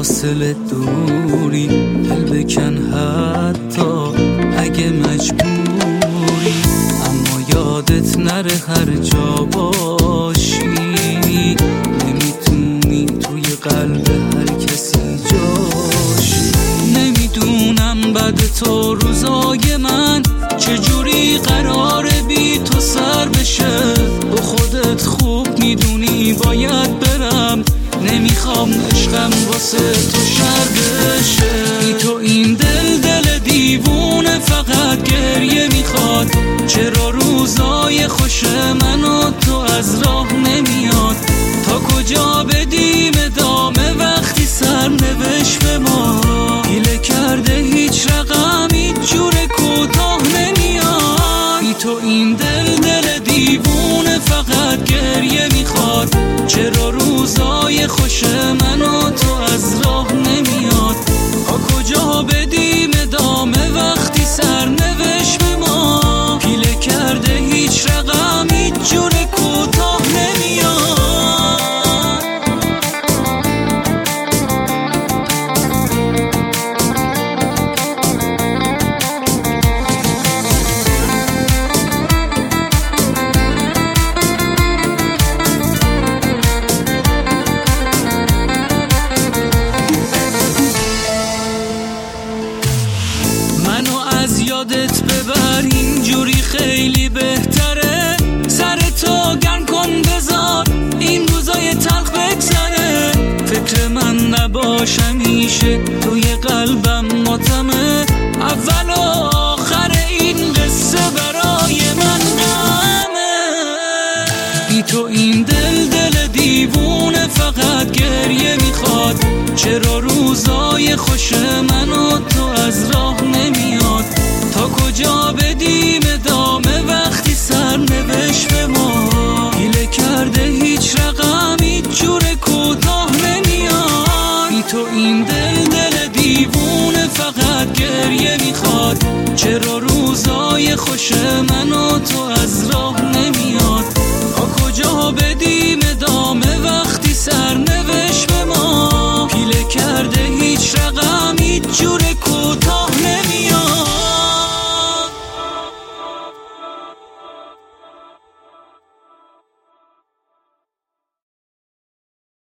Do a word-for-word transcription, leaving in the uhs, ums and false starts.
فاصله دوری، دل بکن حتی اگه مجبوری، اما یادت نره هر جا باشی، نمیتونی توی قلب هر کسی جاشی. نمیدونم بعد تو روزای من چجوری قراره بی تو سر بشه، با خودت خوب میدونی باید برم، نمیخوام عشقم واسه تو شر بشه. بی تو این دل دل دیوونه فقط گریه میخواد، چرا روزای خوش من و تو از راه نمیاد، تا کجا بدیم ادامه وقتی سرنوشت به ما پیله کرده، هیچ رقم هیچ جور کوتاه نمیاد. بی تو این دل دل دیوونه فقط گریه میخواد، چرا روزای خوش من و تو از راه نمیاد، تا کجا بدیم ادامه وقتی سرنوشت به ما پیله کرده، هیچ رقم هیچ جور کوتاه نمیاد. منو از یادت ببر اینجوری خیلی بهتره، سر تو گرم کن بذار این روزای تلخ بگذره، فکر من نباش همیشه توی قلبم ماتمه، اول و آخر این قصه برای من غمه. بی تو این دل دل دیوونه فقط گریه میخواد، چرا روزای خوش من و تو از راه نمیاد، تا کجا بدیم ادامه وقتی سرنوشت به ما پیله کرده، هیچ رقم هیچ جور کوتاه نمیاد. بی تو این دل دل دیوونه فقط گریه میخواد، چرا روزای خوش من و تو